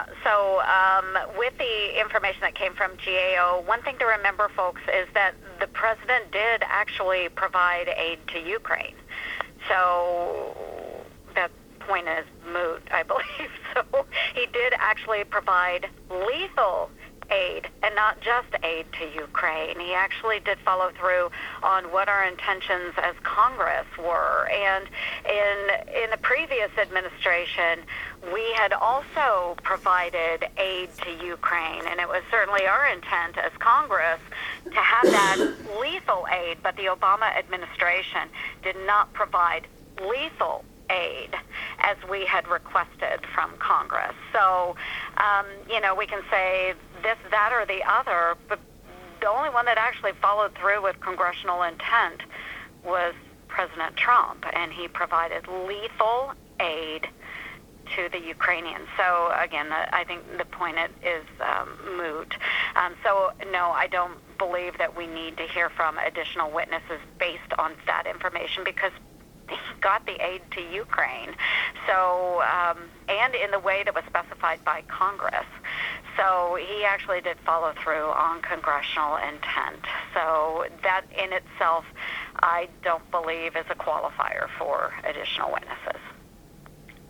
Yeah, so with the information that came from GAO, one thing to remember, folks, is that the president did actually provide aid to Ukraine. So that point is moot, I believe. So he did actually provide lethal aid and not just aid to Ukraine. He actually did follow through on what our intentions as Congress were. And in the previous administration, we had also provided aid to Ukraine, and it was certainly our intent as Congress to have that lethal aid, but the Obama administration did not provide lethal aid as we had requested from Congress. So, we can say this, that, or the other, but the only one that actually followed through with congressional intent was President Trump, and he provided lethal aid to the Ukrainians. So, again, I think the point is moot. So, no, I don't believe that we need to hear from additional witnesses based on that information, because he got the aid to Ukraine, so and in the way that was specified by Congress. So he actually did follow through on congressional intent. So that in itself, I don't believe is a qualifier for additional witnesses.